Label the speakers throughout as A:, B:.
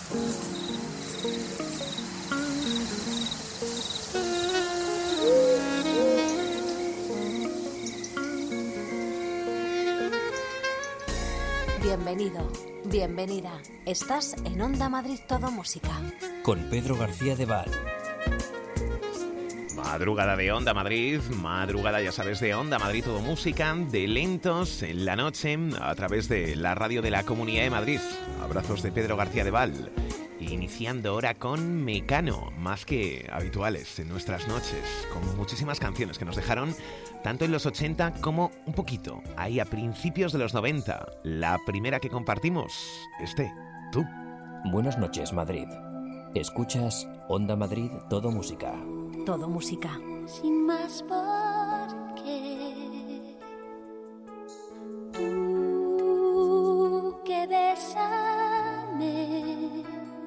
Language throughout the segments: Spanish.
A: Bienvenido, bienvenida. Estás en Onda Madrid Todo Música.
B: Con Pedro García de Val.
C: Madrugada de Onda Madrid, madrugada ya sabes de Onda Madrid Todo Música, de Lentos en la noche a través de la radio de la Comunidad de Madrid. Abrazos de Pedro García de Val. Iniciando ahora con Mecano, más que habituales en nuestras noches, con muchísimas canciones que nos dejaron tanto en los 80 como un poquito ahí a principios de los 90. La primera que compartimos, tú.
B: Buenas noches, Madrid. Escuchas Onda Madrid Todo Música.
A: Todo música.
D: Sin más por qué. Tú que bésame.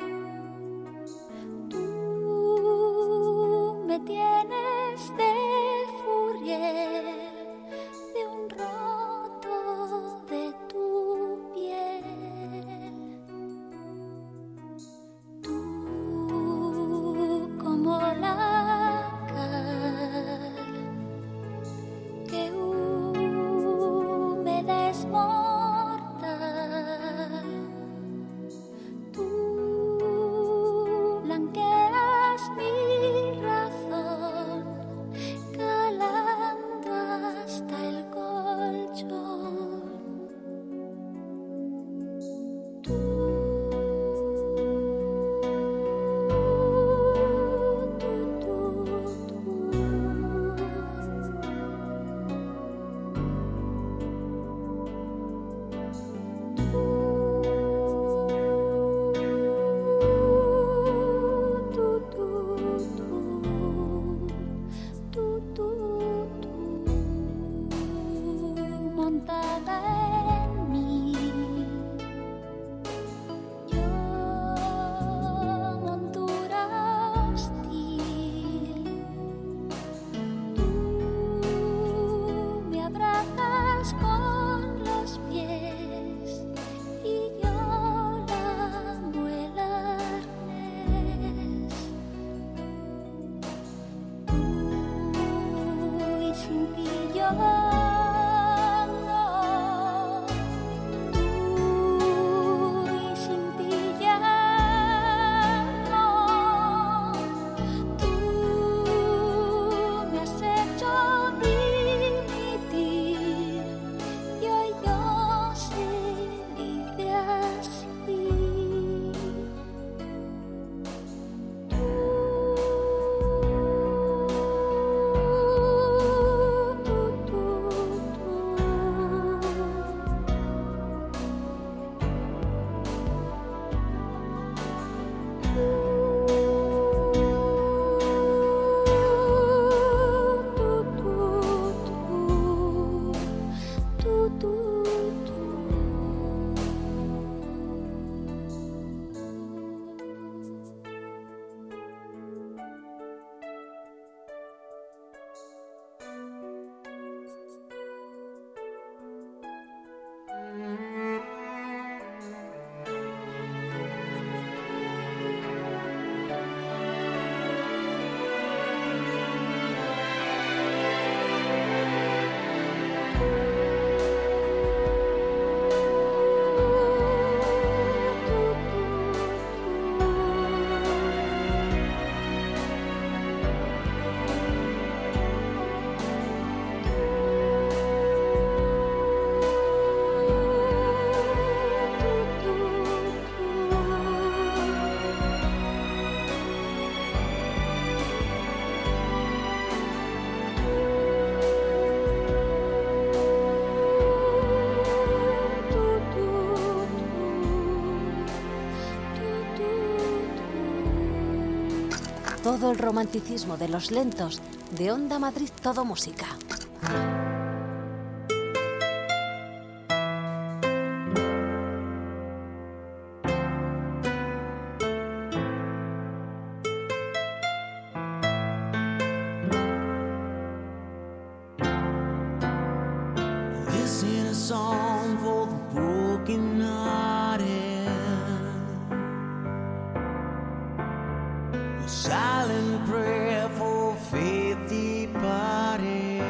D: Tú me tienes de furia, de un roto de tu piel. Tú como la que húmeda es mortal, tú blanqueas mi razón, calando hasta el colchón.
A: Todo el romanticismo de los lentos de Onda Madrid Todo Música.
E: song for the broken hearted. silent prayer for faith departed.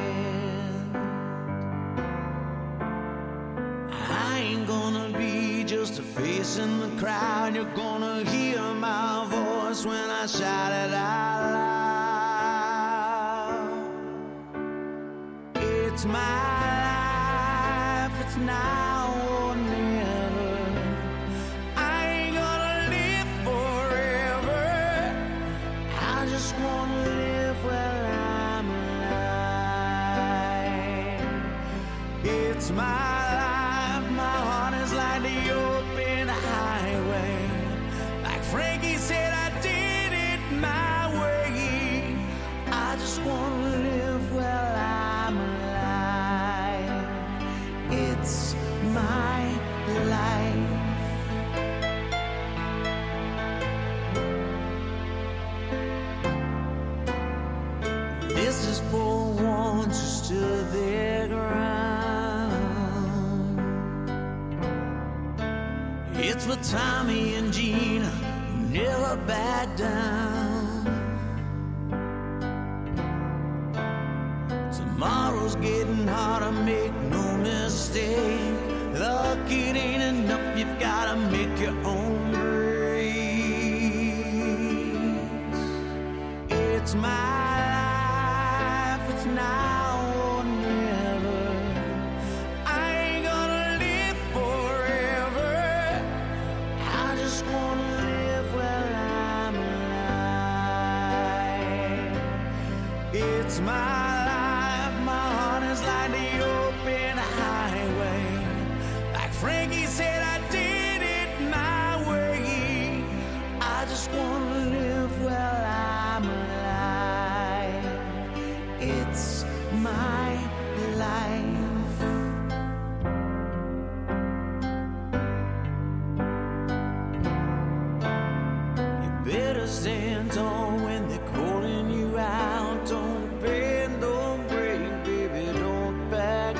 E: I ain't gonna be just a face in the crowd. You're gonna hear my voice when I shout it out loud. It's my life, it's now or never. I ain't gonna live forever. I just wanna live while I'm alive. It's my life, my heart is like the open highway. Like Frankie said, I did it my way. I just wanna live while I'm alive. It's my life. This is for ones who stood their ground. It's for Tommy and Gina who never back down. Tomorrow's getting harder, make no mistake. Luck, it ain't enough, you've gotta make your own grace. It's my life, it's now or never. I ain't gonna live forever. I just wanna live while I'm alive. It's my life, my heart is like the open highway. Like Frankie said, I did it my way. I just wanna live while I'm alive. It's my life. You better stand tall when they're calling you out. Don't bend, don't break, baby, don't back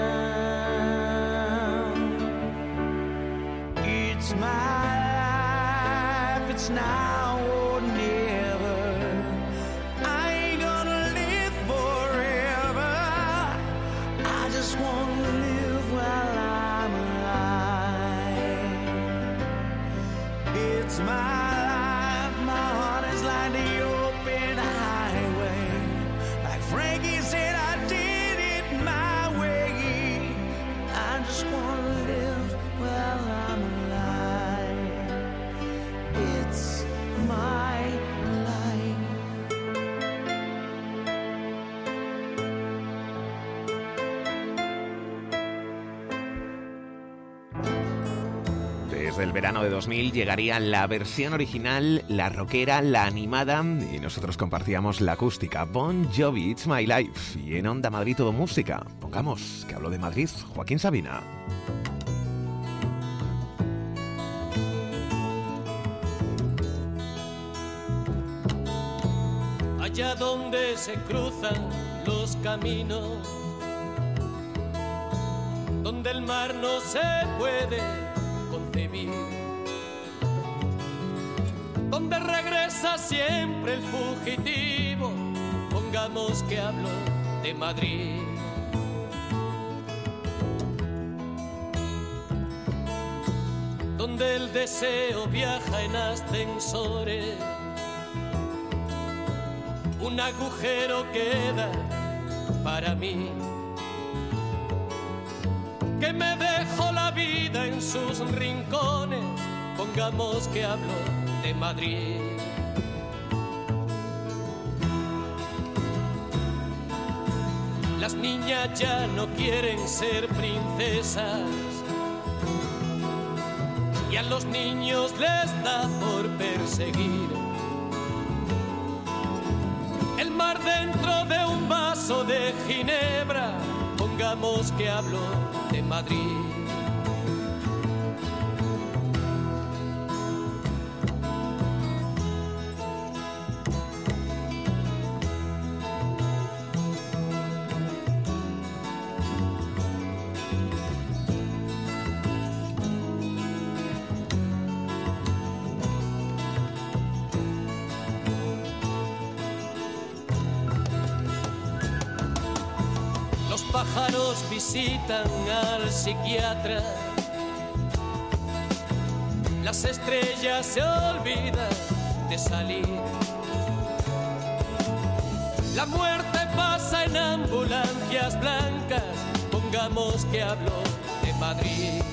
E: down. It's my life, it's now or never. I ain't gonna live forever. I just wanna live while I'm alive. It's my life, my heart is like the open highway. Like Frankie said, I did it my way. I just wanna live while I'm alive. It's my life.
C: Desde el verano de 2000 llegaría la versión original, la rockera, la animada, y nosotros compartíamos la acústica. Bon Jovi, It's My Life. Y en Onda Madrid todo música. Pongamos que habló de Madrid, Joaquín Sabina.
F: Allá donde se cruzan los caminos, donde el mar no se puede concebir, donde regresa siempre el fugitivo, pongamos que hablo de Madrid. Donde el deseo viaja en ascensores, un agujero queda para mí, que me dejó la vida en sus rincones, pongamos que hablo de Madrid. Las niñas ya no quieren ser princesas y a los niños les da por perseguir el mar dentro de un vaso de ginebra, pongamos que hablo de Madrid. pájaros visitan al psiquiatra. Las estrellas se olvidan de salir. La muerte pasa en ambulancias blancas. Pongamos que hablo de Madrid.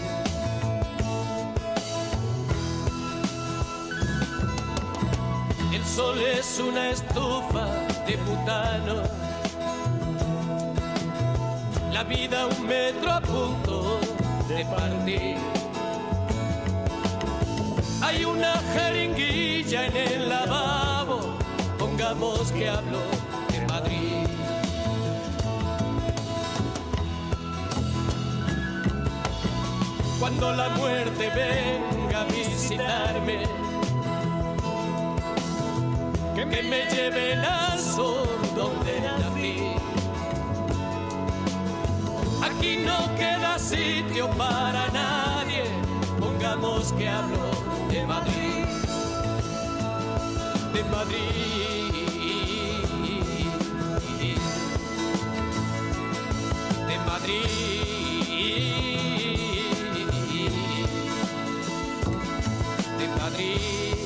F: El sol es una estufa de butano. La vida un metro a punto de partir. Hay una jeringuilla en el lavabo. Pongamos que hablo de Madrid. Cuando la muerte venga a visitarme, que me lleven al sur donde nací. Aquí no queda sitio para nadie. Pongamos que hablo de Madrid, de Madrid, de Madrid, de Madrid.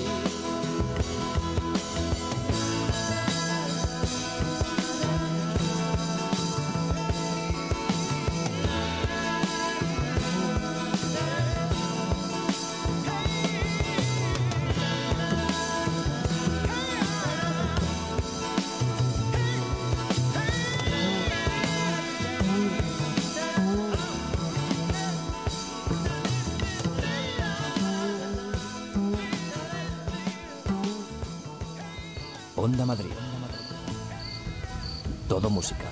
B: Onda Madrid. Todo música.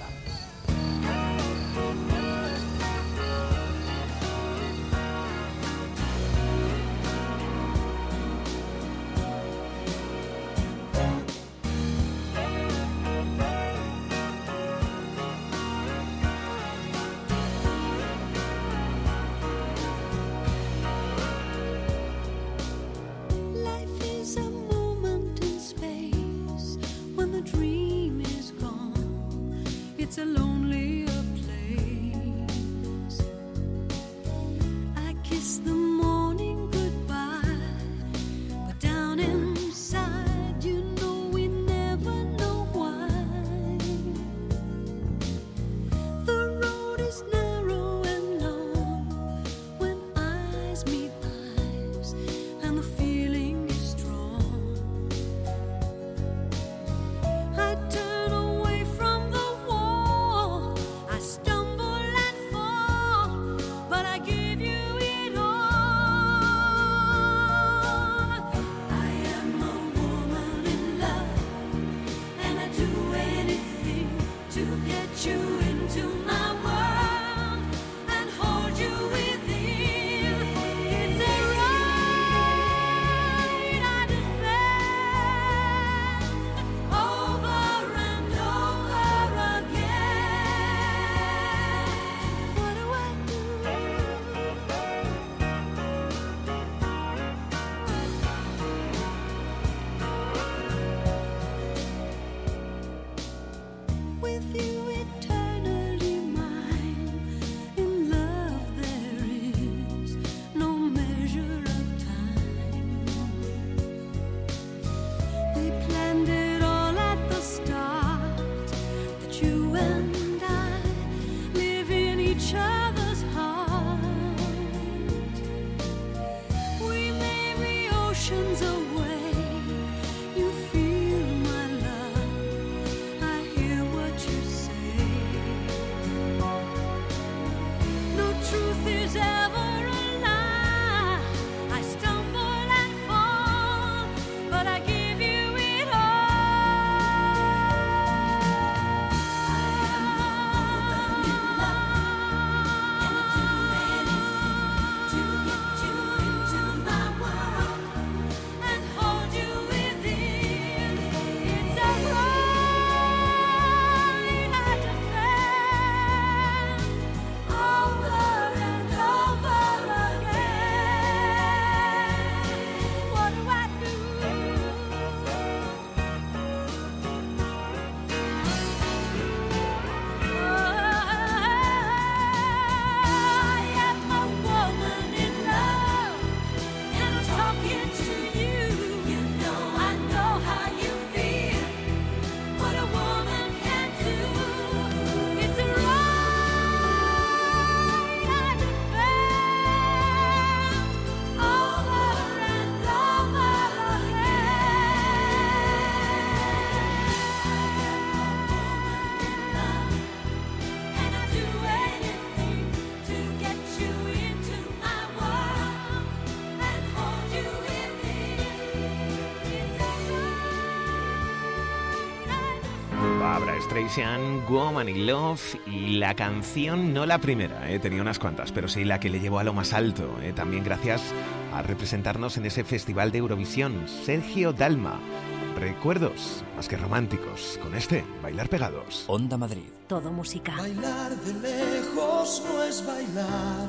C: Barbra Streisand, Woman in Love, y la canción, no la primera, tenía unas cuantas, pero sí la que le llevó a lo más alto, también gracias a representarnos en ese Festival de Eurovisión, Sergio Dalma. Recuerdos más que románticos con este Bailar Pegados.
B: Onda Madrid.
A: Todo música.
E: Bailar de lejos no es bailar.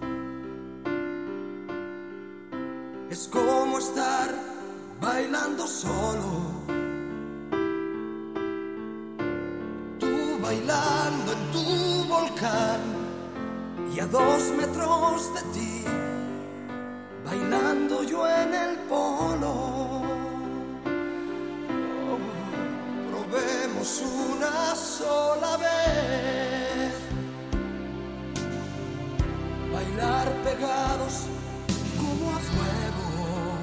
E: Es como estar bailando solo. Tú bailando en tu volcán y a 2 metros de ti, bailando yo en el polo. Probemos una sola vez bailar pegados como a fuego,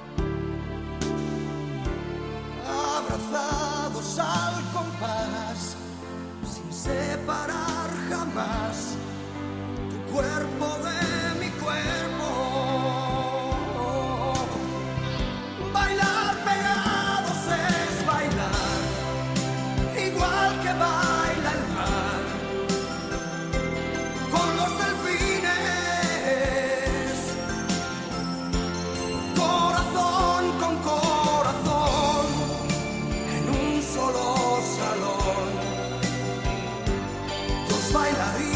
E: abrazados al compás, sin separar jamás tu cuerpo de mi cuerpo. Bailar pegados es bailar igual que baila el mar con los delfines, corazón con corazón, en un solo salón, 2 bailarines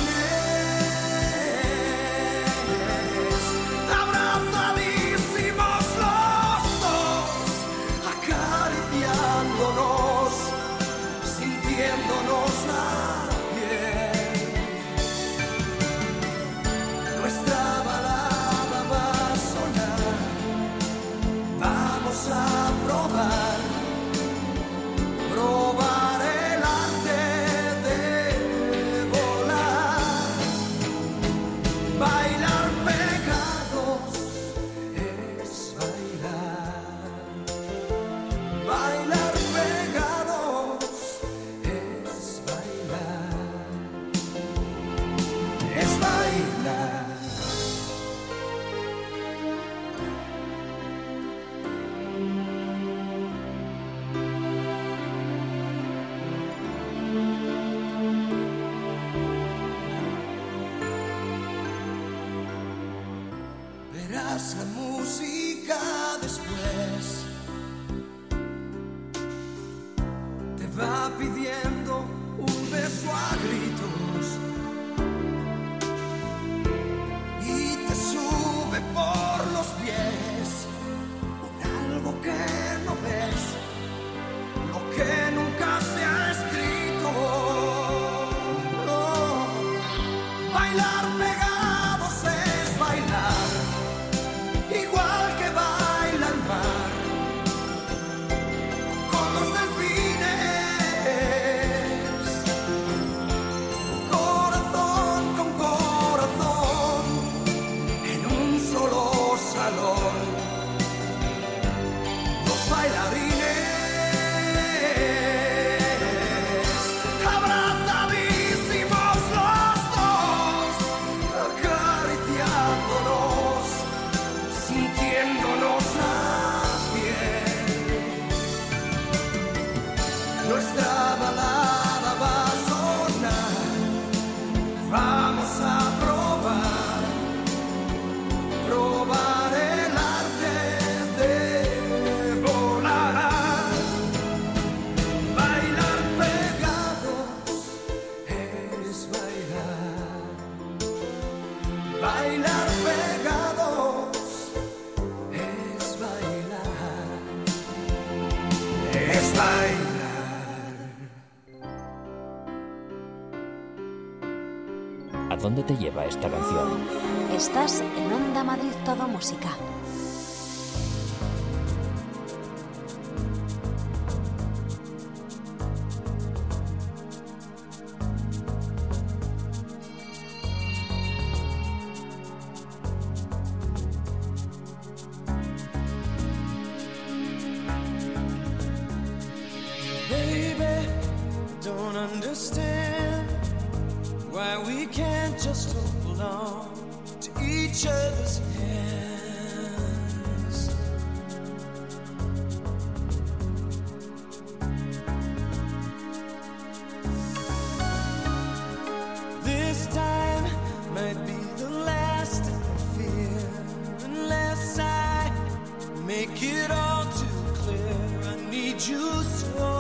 E: abrazadísimos los 2, acariciándonos, sintiéndonos la piel. Nuestra balada va a sonar. Vamos a probar el arte de volar. Bailar pegados es bailar. Bailar pegados es bailar. Es bailar. Verás la música después. Te va pidiendo un beso a gritos y te sube por los pies con algo que no ves, lo que nunca se ha escrito. No. Bailar pegados es bailar igual que baila el mar con los delfines, corazón con corazón, en un solo salón, 2 bailarines abrazadísimos los 2, acariciándonos, sintiéndonos la piel. Nuestra balada va a sonar. Vamos a probar el arte de volar. Bailar pegados es bailar. Bailar pegados es bailar. Es bailar.
B: ¿A dónde te lleva esta canción?
A: Estás en Onda Madrid Todo Música.
E: Baby, don't understand why we can't just hold on to each other's hands. make it all too clear. I need you so.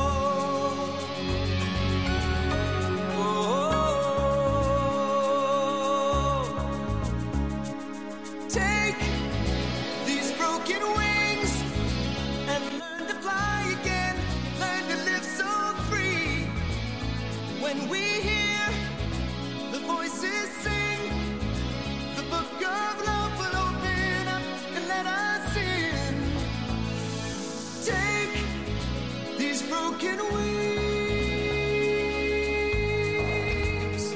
E: Take these broken wings and learn to fly again. Learn to live so free. When we hear the voices sing, the book of love will open up and let us in. Take these broken wings,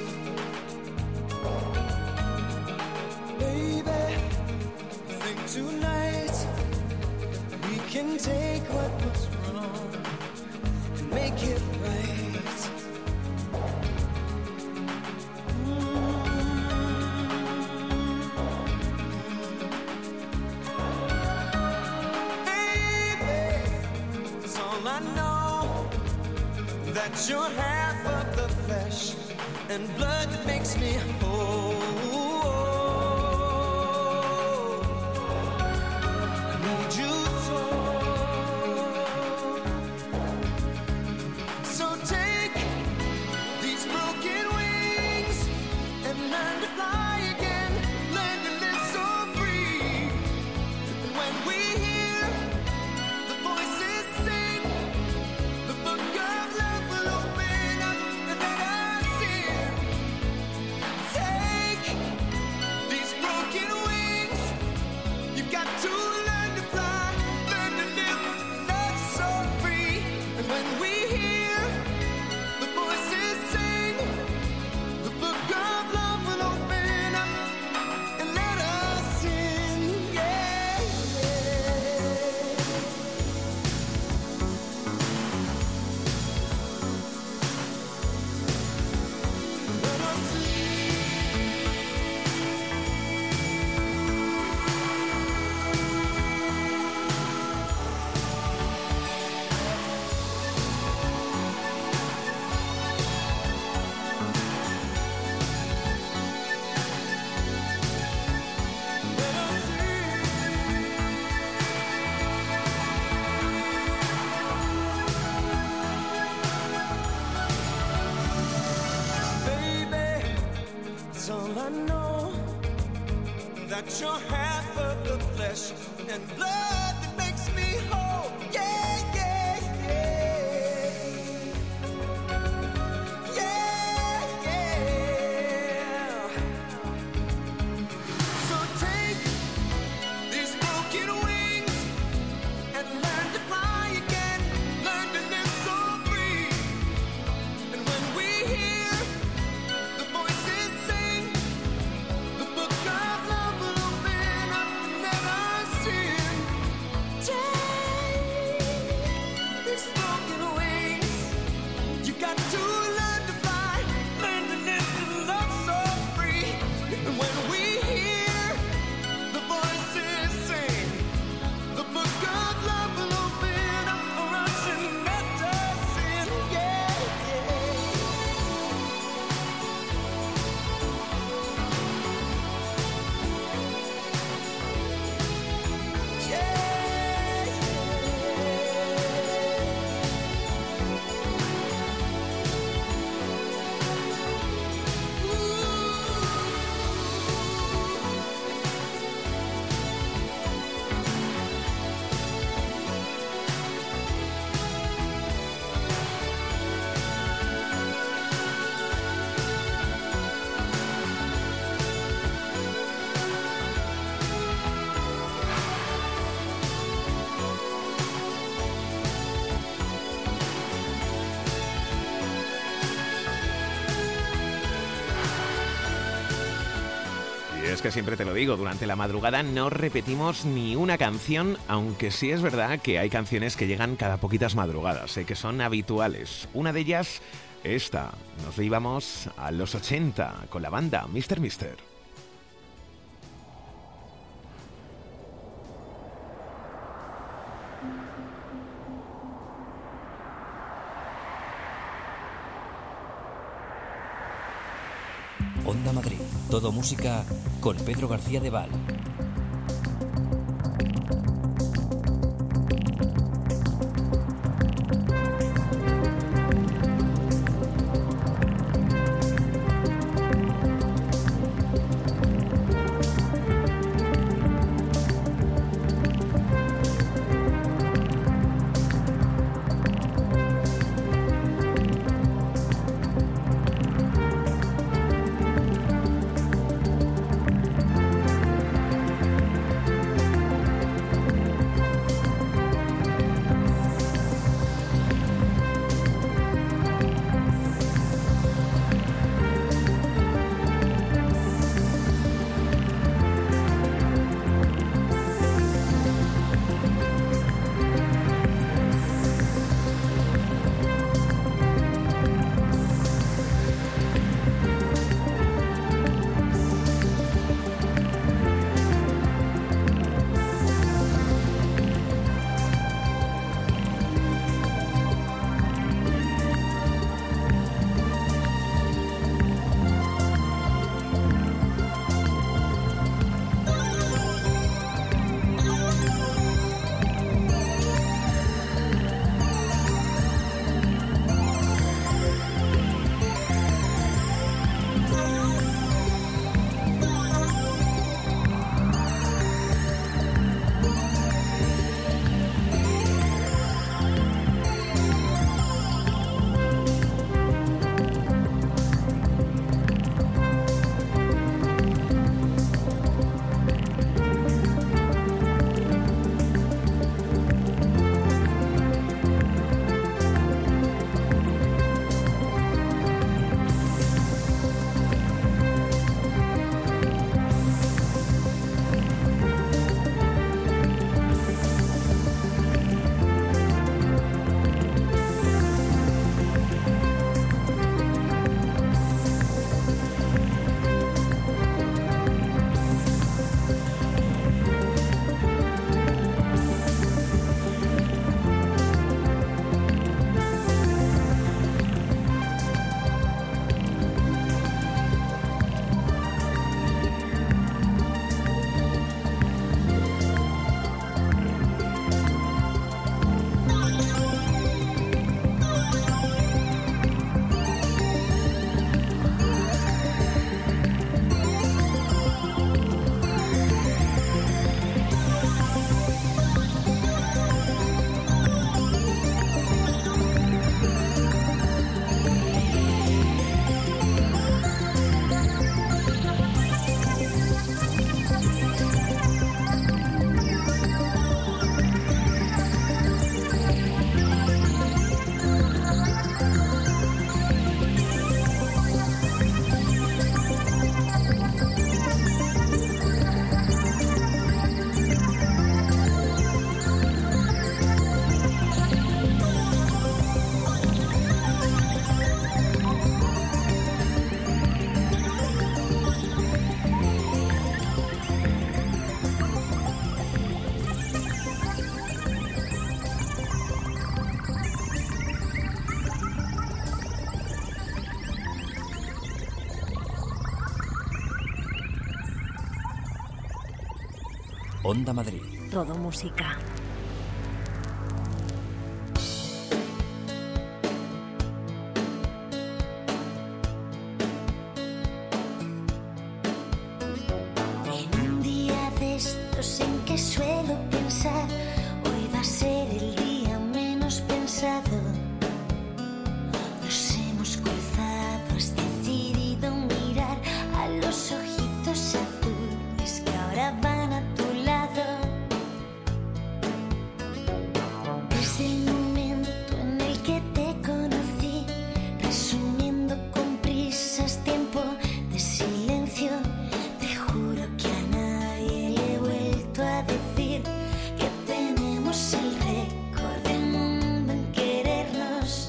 E: baby. Think tonight we can take what was wrong and make it right. That you're half of the flesh and blood that makes me whole. I need you so take these broken wings and learn to fly again. Learn to live so free. And when we hear the voices sing, the book of love will open up and let us in. Take these broken wings. You've got to learn to fly, learn to live, love so free. And when we hear the voices sing, the book of love will open up and let us in. Yeah, let us in. Baby, it's all I know, that you're half of the flesh and blood that makes me whole. Yeah, yeah, yeah. Yeah, yeah. So take these broken wings and learn to fly again. Learn to live so free. And when we hear the voices sing, the book of love will open up and let us in. Take these broken wings. You got to learn to fly, learn to live and love so free. And when we hear the voices sing, the book of love will open up for us and let us in. Yeah,
C: Y es que siempre te lo digo, durante la madrugada no repetimos ni una canción, aunque sí es verdad que hay canciones que llegan cada poquitas madrugadas, que son habituales. Una de ellas, esta. Nos íbamos a los 80 con la banda Mr. Mister.
B: Onda Madrid. Todo música con Pedro García de Val. Onda Madrid.
A: Todo música.
D: En un día de estos en que suelo pensar, hoy va a ser el día menos pensado. Nos hemos cruzado, has decidido mirar a los ojitos azules que ahora van a tu lado. Desde el momento en el que te conocí, resumiendo con prisas tiempo de silencio, te juro que a nadie le he vuelto a decir que tenemos el récord del mundo en querernos.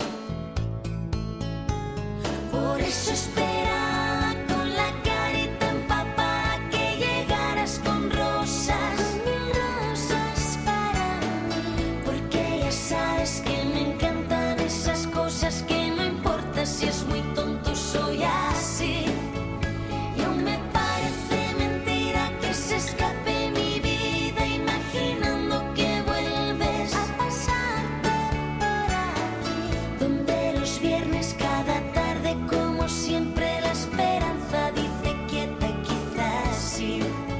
D: Por eso esperaba con la carita empapada que llegaras con rosas, mil rosas para mí, porque ya sabes que me encantan esas cosas que no importa si es muy tonto, soy así. Y aún me parece mentira que se escape mi vida imaginando que vuelves a pasar por aquí, donde los viernes cada tarde como siempre la esperanza dice quieta, quizás sí.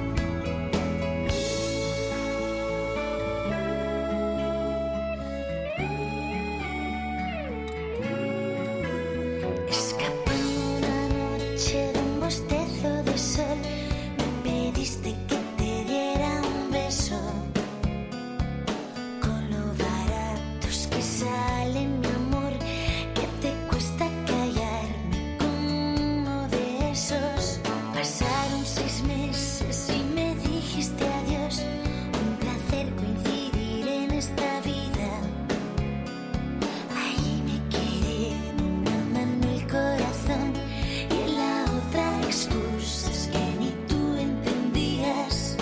D: Escapando una noche de un bostezo de sol, me pediste que te diera un beso. Con lo baratos que salen, mi amor, que te cuesta callarme con uno de esos. Pasaron 6 meses y me dijiste adiós. Un placer coincidir en esta vida. Ahí me quedé en una mano el corazón y en la otra excusas que ni tú entendías.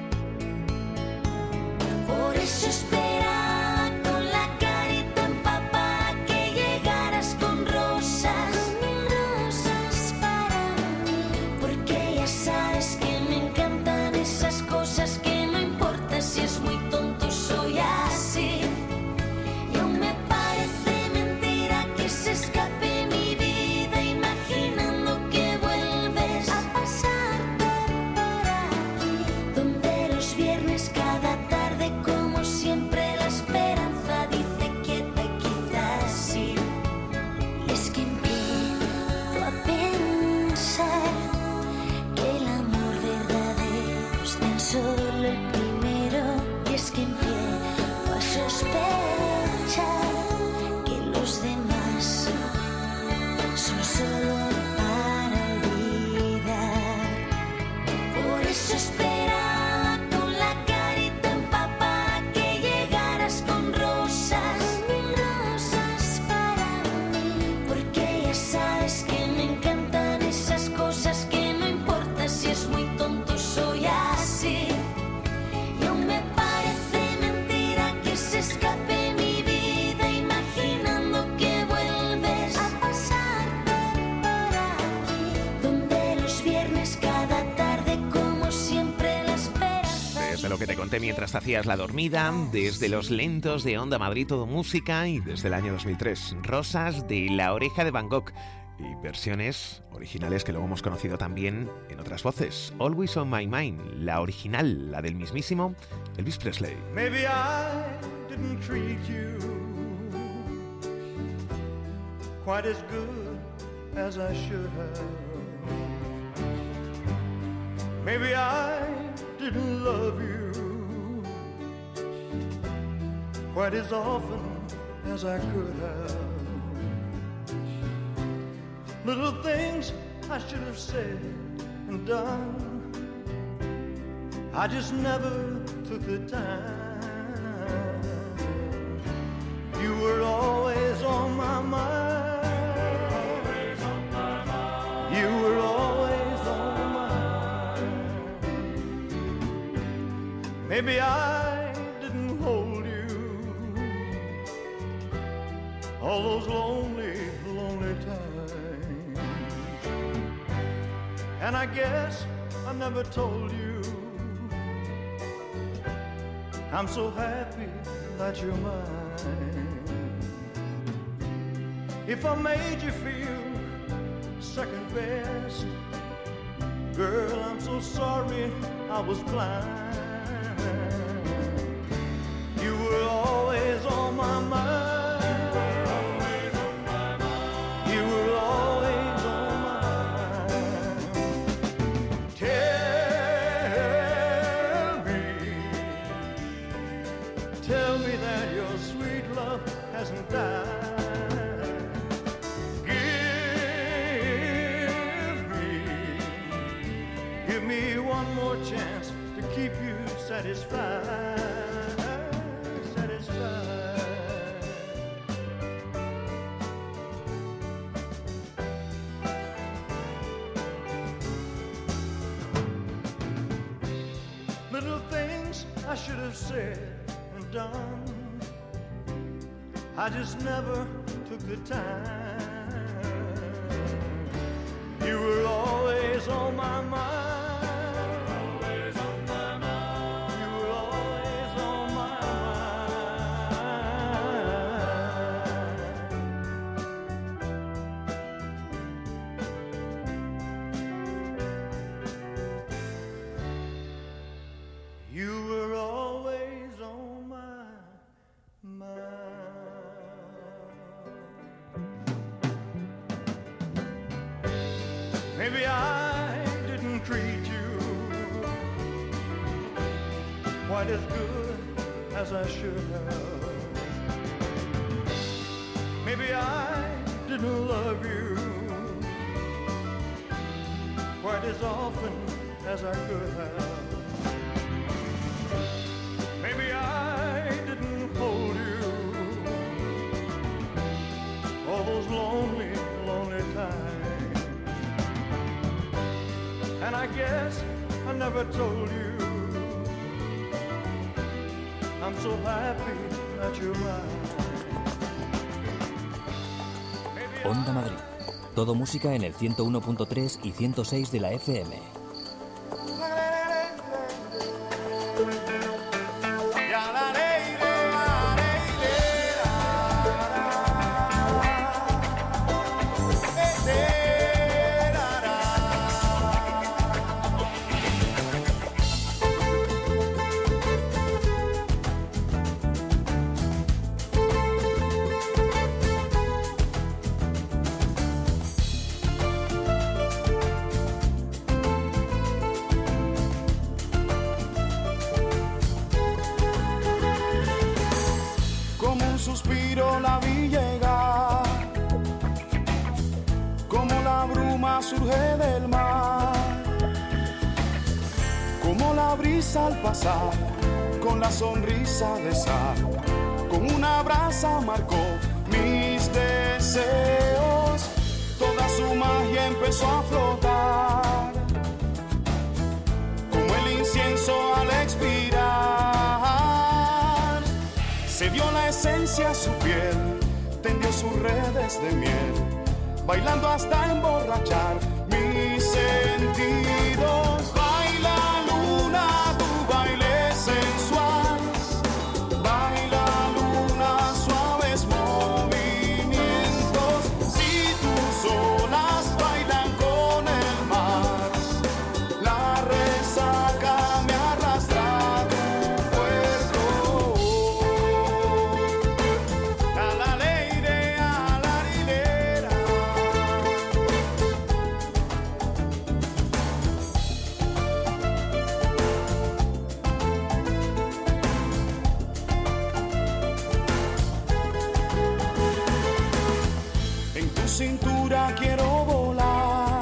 D: Por eso esperaba con la carita empapada que llegaras con rosas, mil rosas para mí, porque ya sabes que me encantan esas cosas que no importa si es muy tonto, soy así. Y aún me parece mentira que se escape mi vida imaginando que vuelves a pasar por aquí, donde los viernes cada tarde como siempre la esperanza dice quieta, quizás sí. Y es que empiezo a pensar que el amor verdadero es tan solo el primero. Y es que empiezo a sospechar que los demás son solo para olvidar. Por eso esperaba con la carita empapada que llegaras con rosas, mil rosas para mí, porque ya sabes que me encantan esas cosas que no importa si es muy tonto, soy así. Y aún me parece mentira que se escape mi vida imaginando que vuelves a pasar por aquí, donde los viernes cada tarde como siempre la esperanza.
C: Desde lo que te conté mientras hacías la dormida, desde los lentos de Onda Madrid Todo Música y desde el año 2003, Rosas de La Oreja de Van Gogh y versiones originales que luego hemos conocido también en otras voces. Always on My Mind, la original, la del mismísimo Elvis Presley.
E: Maybe I didn't treat you quite as good as I should have. Maybe I didn't love you quite as often as I could have. Little things I should have said and done, I just never took the time. You were always on my mind. You were always on my mind. Maybe I didn't hold you all those lonely, lonely times. And I guess I never told you
G: I'm so happy that you're mine. If I made you feel second best, girl, I'm so sorry I was blind. You were always on my mind. You were always on my mind. Tell me that your sweet love hasn't died. Give me one more chance to keep you satisfied. Little things I should have said and done, I just never took the time. You were always on my mind. Always on my mind. You were always on my mind. You were always on my mind. Maybe I didn't treat you quite as good as I should have. Maybe I didn't love you quite as often as I could have. Maybe I didn't hold you all those lonely, lonely times. And I guess I never told you I'm so happy that you're mine.
B: Onda Madrid. Todo música en el 101.3 y 106 de la FM.
H: Suspiro la vi llegar, como la bruma surge del mar, como la brisa al pasar, con la sonrisa de sal, con una brasa marcó mis deseos, toda su magia empezó a flotar, como el incienso al expirar, se dio la esencia a su piel, tendió sus redes de miel, bailando hasta emborrachar mis sentidos. Baila luna, tu baile sensual, baila luna, suaves movimientos, si tus olas bailan con el mar, la resaca me arrastra a tu cuerpo. A la leire, a la rilera. En tu cintura quiero volar,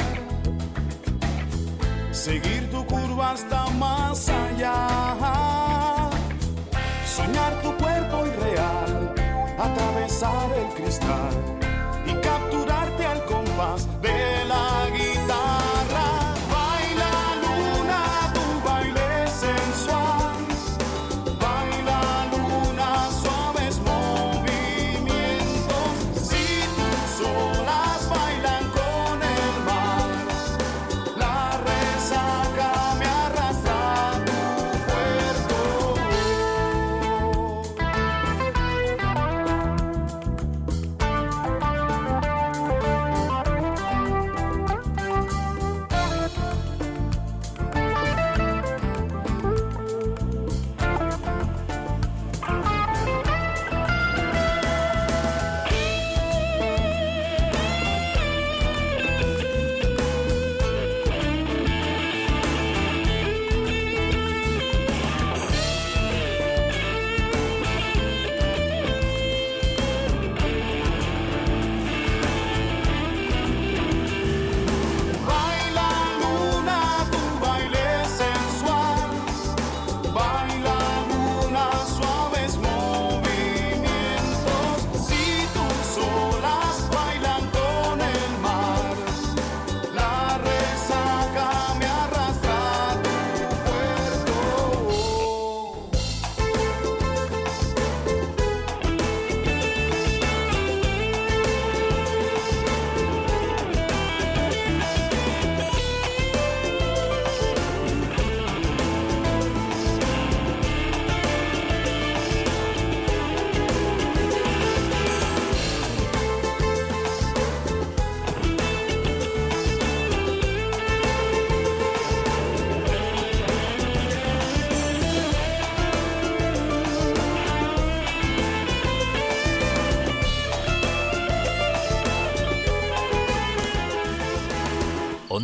H: seguir tu curva hasta más allá, soñar tu cuerpo irreal, atravesar el cristal y capturarte al compás de la guitarra. Baila luna, tu baile sensual, baila luna, suaves movimientos, si tus olas bailan con el mar, la resaca me arrastra a tu puerto.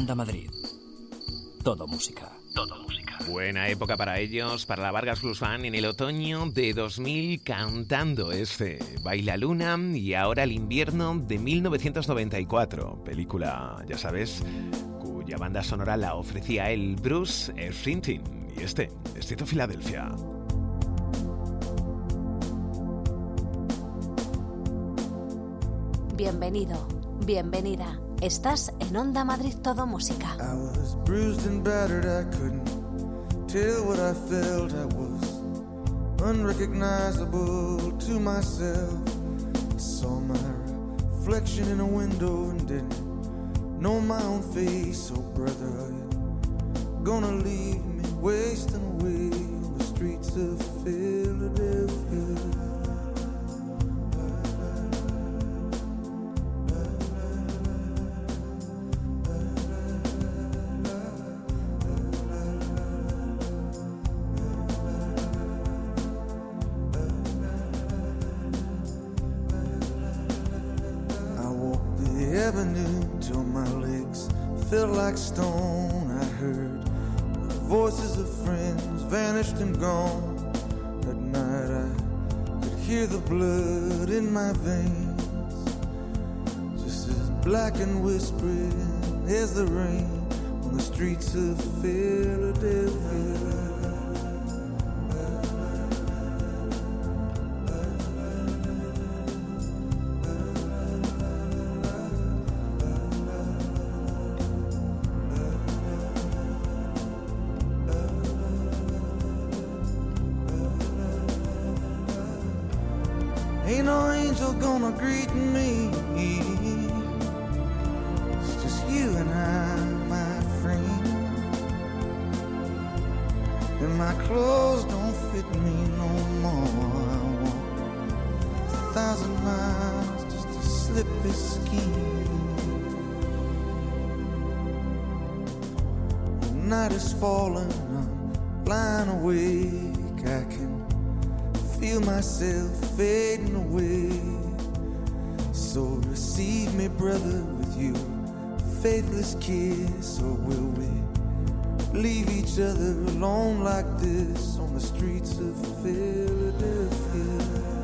B: Onda Madrid. Todo música. Todo música.
C: Buena época para ellos, para la Vargas Blues Band en el otoño de 2000 cantando Baila Luna y ahora el invierno de 1994, película, ya sabes, cuya banda sonora la ofrecía el Bruce Springsteen y Street of Philadelphia.
A: Bienvenido, bienvenida. Estás en Onda Madrid Todo Música.
G: I was bruised and battered, I couldn't tell what I felt. I was unrecognizable to myself. I saw my reflection in a window and didn't know my own face. Oh brother, are you gonna leave me wasting away on the streets of Philadelphia? Till my legs felt like stone. I heard the voices of friends vanished and gone. At night I could hear the blood in my veins, just as black and whispering as the rain on the streets of Philadelphia. Ain't no angel gonna greet me. It's just you and I, my friend. And my clothes don't fit me no more. I walk 1,000 miles just to slip this skin. The night is falling, I'm lying awake. I can feel myself fading away. So receive me, brother, with you faithless kiss. Or will we leave each other alone like this on the streets of Philadelphia?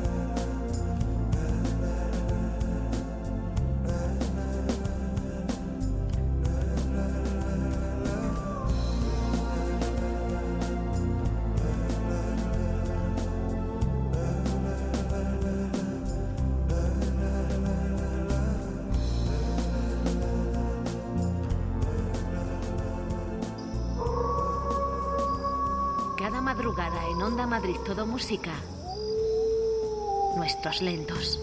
A: Cada madrugada en Onda Madrid Todo Música, Nuestros Lentos.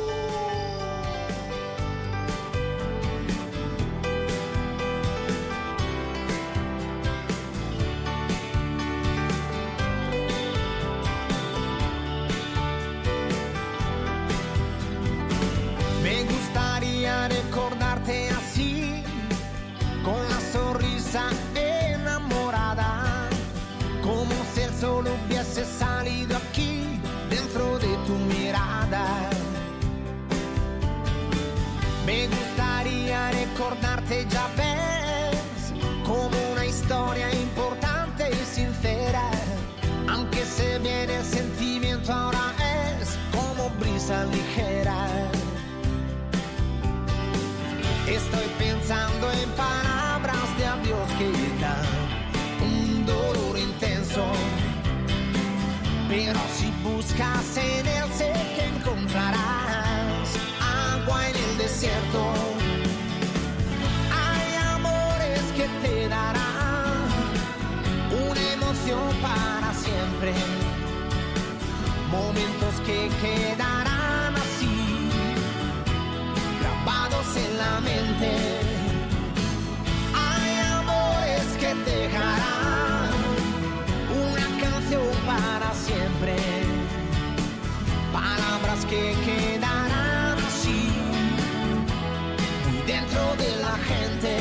E: Me gustaría recordarte así, con la sonrisa enamorada, como si el sol hubiese salido aquí, dentro de tu mirada. Me gustaría recordarte, ya ves, como una historia importante y sincera, aunque se viene el sentimiento ahora es como brisa ligera. Estoy pensando en palabras de adiós que dan un dolor intenso, pero si buscas en él sé que encontrarás agua en el desierto. Hay amores que te darán una emoción para siempre, momentos que quedarán así, grabados en la mente. Hay amores que dejarán una canción para siempre, palabras que quedarán así, muy dentro de la gente.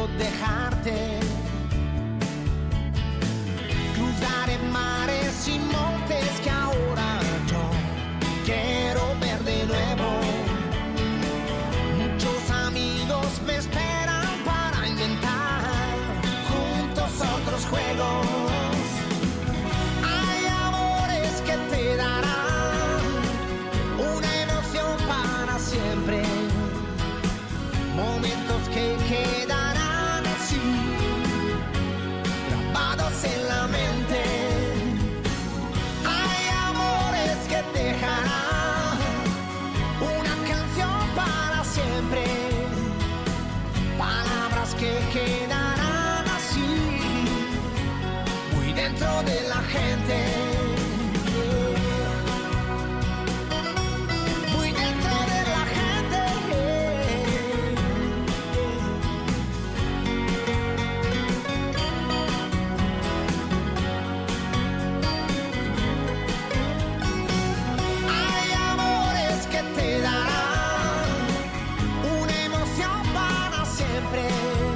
I: puedo dejarte. Cruzaré mares y montes que ahora yo quiero ver de nuevo. Muchos amigos me esperan para inventar juntos otros juegos. Hay amores que te darán una emoción para siempre, momentos que quedarán así, grabados en la mente. Hay amores que dejarán una canción para siempre, palabras que quedarán así, muy dentro de la gente. Muy dentro de la gente. Hay amores que te darán una emoción para siempre,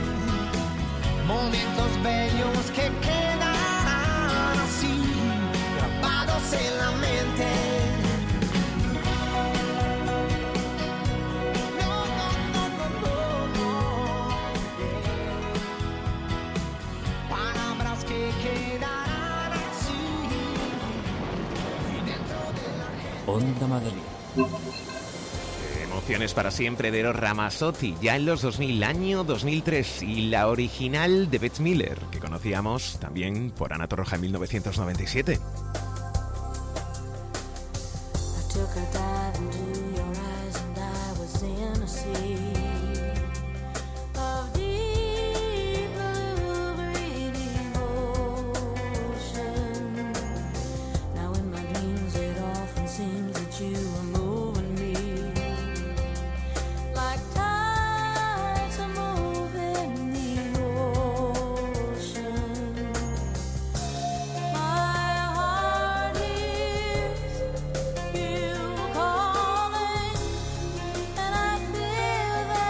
I: momentos bellos que quedarán así, grabados en la mente. No, no, no, no, no, no. Palabras que quedarán así, muy dentro de la gente.
B: Onda Madrid.
C: Emociones para siempre de Eros Ramazzotti, ya en los 2000, año 2003, y la original de Bette Miller, que conocíamos también por Ana Torroja en 1997.
D: I took a dive into your eyes and I was in a sea of deep blue green emotion. Now in my dreams it often seems that you are moving me like tides are moving the ocean. My heart hears you calling, and I feel that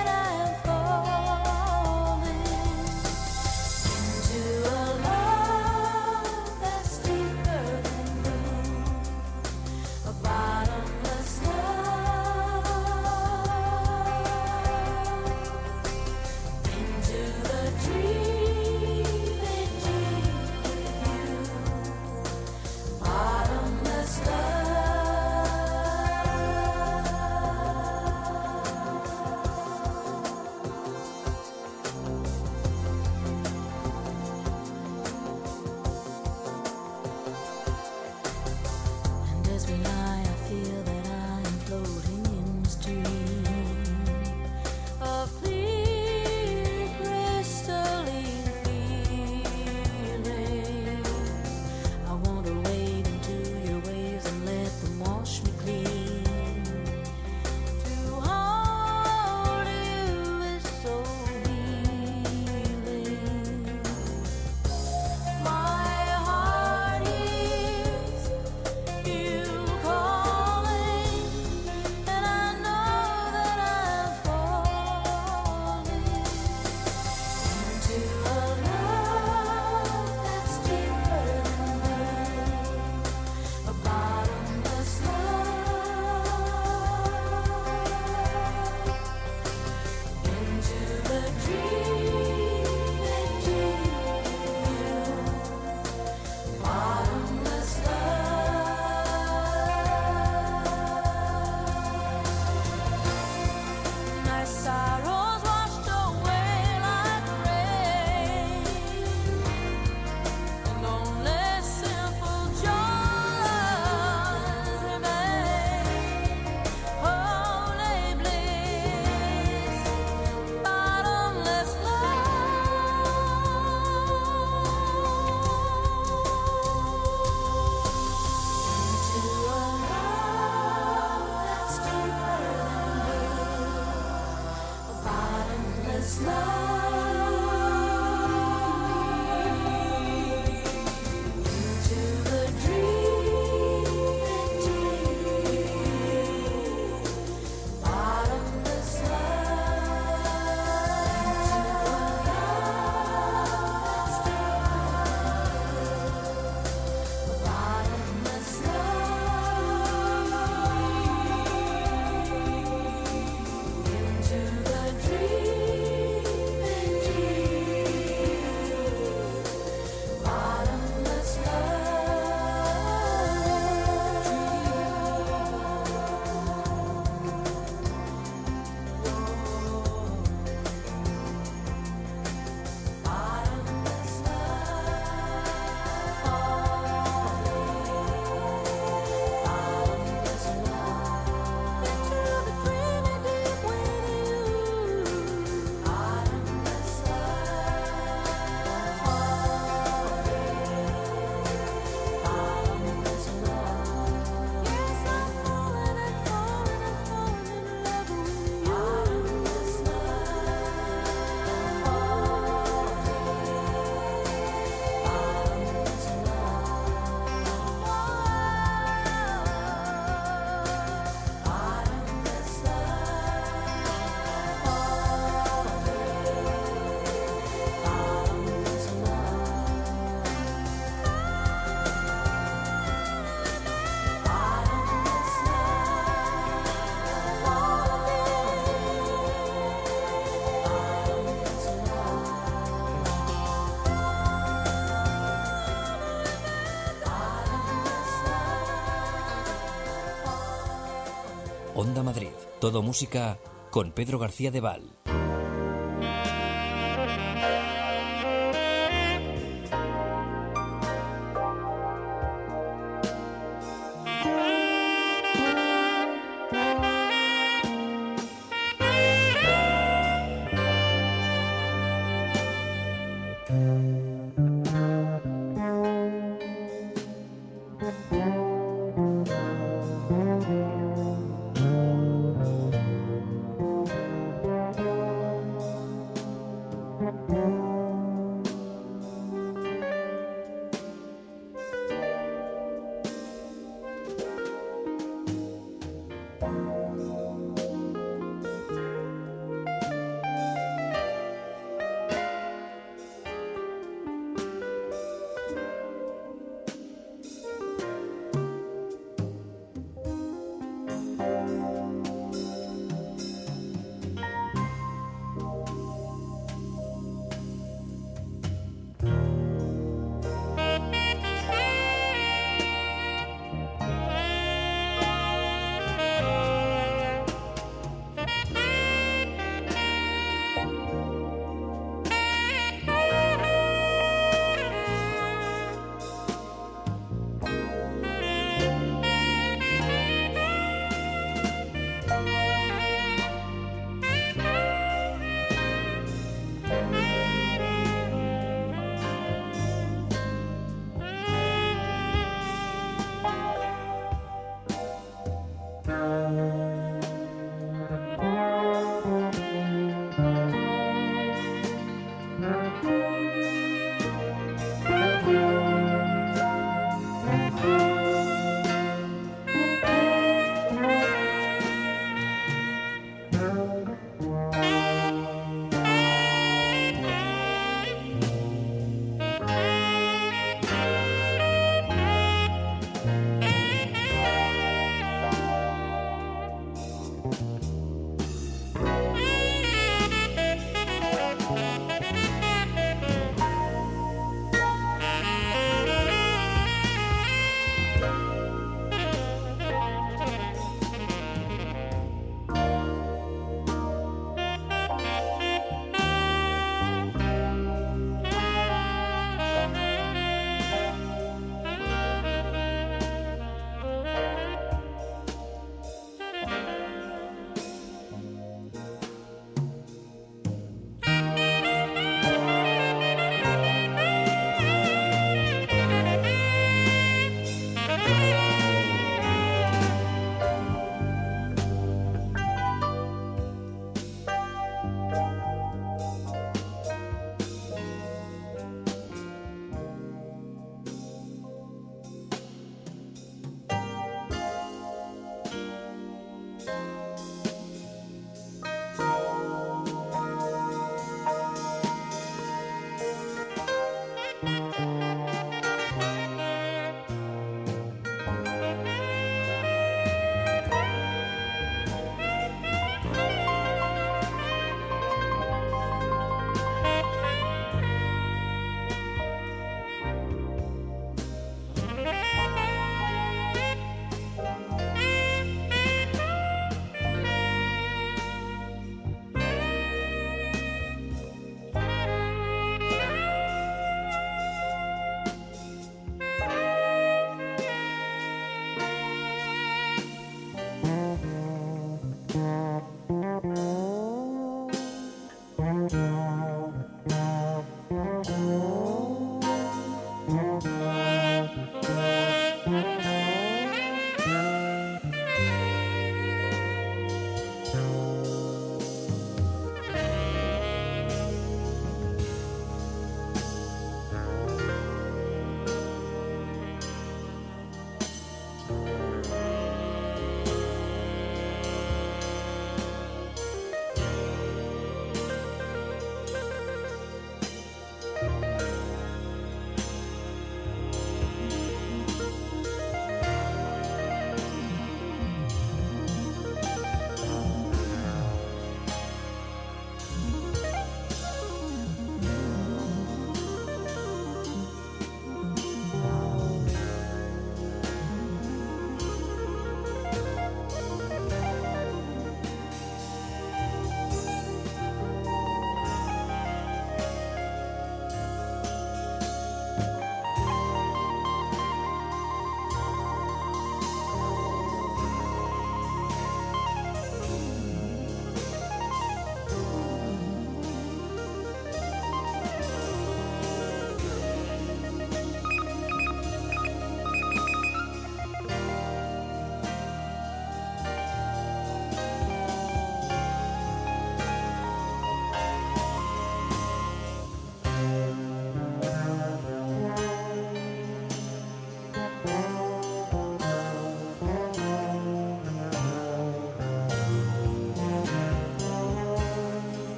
B: Onda Madrid. Todo música con Pedro García de Val.